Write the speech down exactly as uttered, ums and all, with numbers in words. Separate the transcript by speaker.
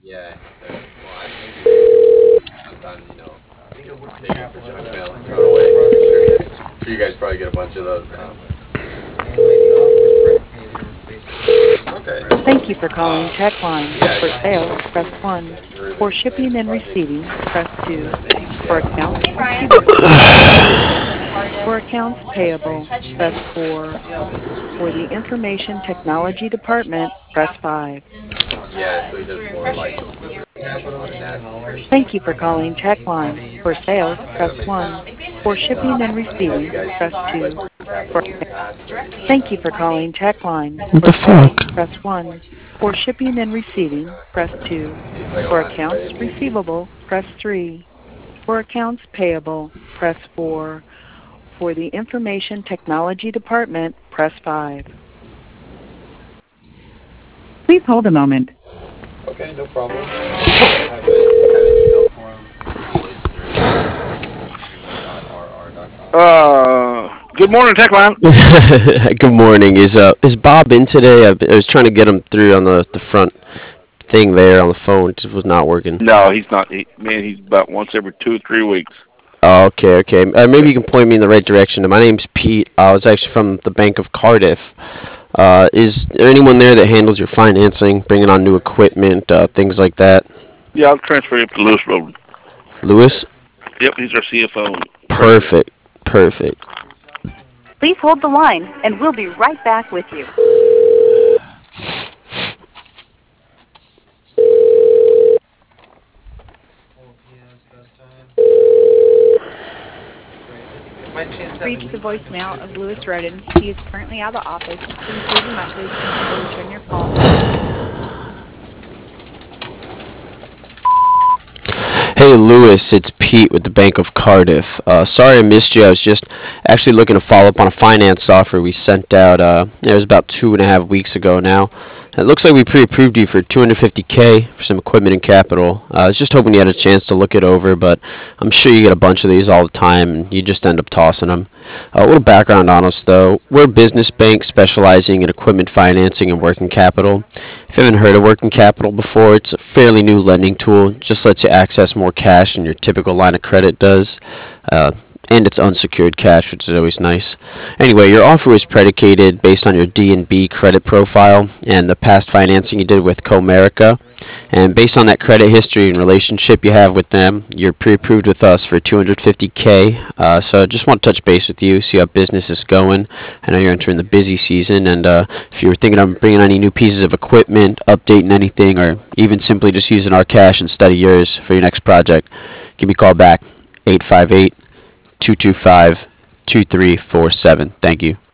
Speaker 1: Yeah. So, well, I maybe sometimes you know take it for junk mail and throw it away. I'm sure you guys, I'm sure you guys probably get a bunch of those now. Okay.
Speaker 2: Thank you for calling
Speaker 1: Um,
Speaker 2: Techline.
Speaker 1: yeah, I
Speaker 2: For
Speaker 1: just
Speaker 2: sales,
Speaker 1: wanted
Speaker 2: press
Speaker 1: to
Speaker 2: one.
Speaker 1: thank you for the
Speaker 2: For
Speaker 1: latest
Speaker 2: shipping and
Speaker 1: project.
Speaker 2: receiving, press two. For
Speaker 1: Yeah.
Speaker 2: accounts
Speaker 3: Hey Brian.
Speaker 2: receivable, press three. For accounts
Speaker 3: Thanks for
Speaker 2: payable,
Speaker 3: touching
Speaker 2: press
Speaker 3: base.
Speaker 2: four. For the information technology department, press five.
Speaker 1: Yeah. So he does
Speaker 3: We're
Speaker 1: more like
Speaker 3: refreshing the air
Speaker 1: capital and that.
Speaker 2: Thank you for calling Techline. For sales,
Speaker 1: Yeah,
Speaker 2: press
Speaker 1: that makes
Speaker 2: one.
Speaker 1: sense.
Speaker 3: Um, if you're
Speaker 2: For
Speaker 3: interested, you can call
Speaker 2: shipping
Speaker 1: Um,
Speaker 2: and
Speaker 3: back to
Speaker 1: I
Speaker 3: the
Speaker 1: didn't know if
Speaker 3: office
Speaker 1: you
Speaker 2: receiving,
Speaker 1: guys
Speaker 3: hours
Speaker 2: press
Speaker 3: are
Speaker 2: two.
Speaker 1: worked with
Speaker 3: we're
Speaker 1: capital
Speaker 3: here
Speaker 1: in the past, or if you
Speaker 3: directly
Speaker 1: just
Speaker 2: Thank
Speaker 1: uh,
Speaker 2: you for
Speaker 3: Monday.
Speaker 2: calling Techline.
Speaker 4: What
Speaker 2: For
Speaker 4: the
Speaker 2: sales,
Speaker 4: fuck?
Speaker 2: press one. For shipping and receiving, press two.
Speaker 1: seems like a
Speaker 2: For
Speaker 1: lot to
Speaker 2: accounts
Speaker 1: tell you.
Speaker 2: receivable, press three. For accounts payable, press four. For the information technology department, press five. Please hold a moment.
Speaker 1: Okay, no problem. Um, I have a I have an email for him. It's Lewis or Lewis at p dot r r dot com.
Speaker 5: Uh, good morning, Techline.
Speaker 4: Good morning. Is uh is Bob in today? I, I was trying to get him through on the the front thing there on the phone. It just was not working.
Speaker 5: No, he's not. He, man, he's about once every two or three weeks.
Speaker 4: Oh, okay, okay. Uh, maybe you can point me in the right direction. My name's Pete. I was actually from the Bank of Cardiff. Uh, is there anyone there that handles your financing, bringing on new equipment, uh, things like that?
Speaker 5: Yeah, I'll transfer you up to Lewis Road.
Speaker 4: Lewis?
Speaker 5: Yep, he's our C F O and treasurer.
Speaker 4: Perfect. Perfect.
Speaker 2: Please hold the line, and we'll be right back with you. Reach the voicemail of Lewis Roden. He is currently out of the office. Please leave a message, and he will return your call as soon as possible.
Speaker 4: Hey Lewis, it's Pete with the Bank of Cardiff. Uh, sorry I missed you. I was just actually looking to follow up on a finance offer we sent out. Uh, it was about two and a half weeks ago now. It looks like we pre-approved you for two hundred fifty k for some equipment and capital. Uh, I was just hoping you had a chance to look it over, but I'm sure you get a bunch of these all the time, and you just end up tossing them. Uh, a little background on us, though. We're a business bank specializing in equipment financing and working capital. If you haven't heard of working capital before, it's a fairly new lending tool. It just lets you access more cash than your typical line of credit does. Uh, and it's unsecured cash, which is always nice. Anyway, your offer was predicated based on your D and B credit profile and the past financing you did with Comerica. And based on that credit history and relationship you have with them, you're pre-approved with us for two hundred fifty k. Uh, so I just want to touch base with you, see how business is going. I know you're entering the busy season, and uh, if you were thinking of bringing any new pieces of equipment, updating anything, or even simply just using our cash instead of yours for your next project, give me a call back, eight five eight, two two five, two three four seven. Thank you.